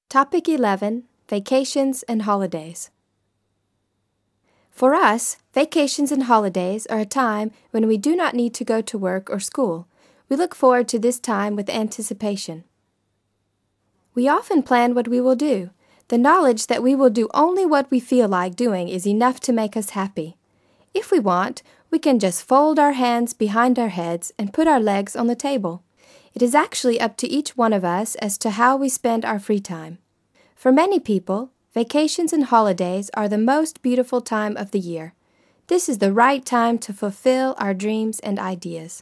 Topic 11. Vacations and Holidays. For us, vacations and holidays are a time when we do not need to go to work or school. We look forward to this time with anticipation. We often plan what we will do. The knowledge that we will do only what we feel like doing is enough to make us happy. If we want, we can just fold our hands behind our heads and put our legs on the table. It is actually up to each one of us as to how we spend our free time. For many people, vacations and holidays are the most beautiful time of the year. This is the right time to fulfill our dreams and ideas.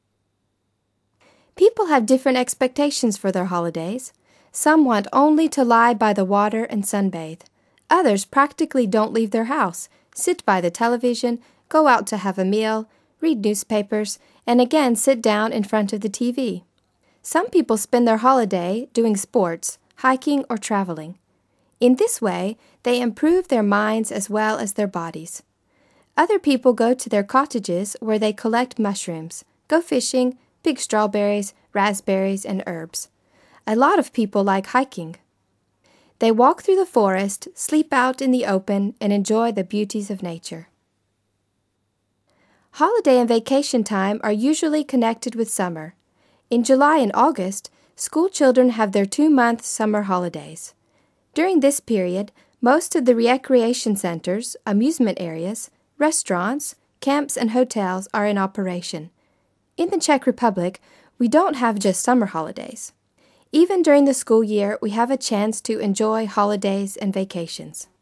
People have different expectations for their holidays. Some want only to lie by the water and sunbathe. Others practically don't leave their house, sit by the television, go out to have a meal, read newspapers, and again sit down in front of the TV. Some people spend their holiday doing sports, hiking, or traveling. In this way, they improve their minds as well as their bodies. Other people go to their cottages where they collect mushrooms, go fishing, pick strawberries, raspberries, and herbs. A lot of people like hiking. They walk through the forest, sleep out in the open, and enjoy the beauties of nature. Holiday and vacation time are usually connected with summer. In July and August, school children have their 2-month summer holidays. During this period, most of the recreation centers, amusement areas, restaurants, camps, and hotels are in operation. In the Czech Republic, we don't have just summer holidays. Even during the school year, we have a chance to enjoy holidays and vacations.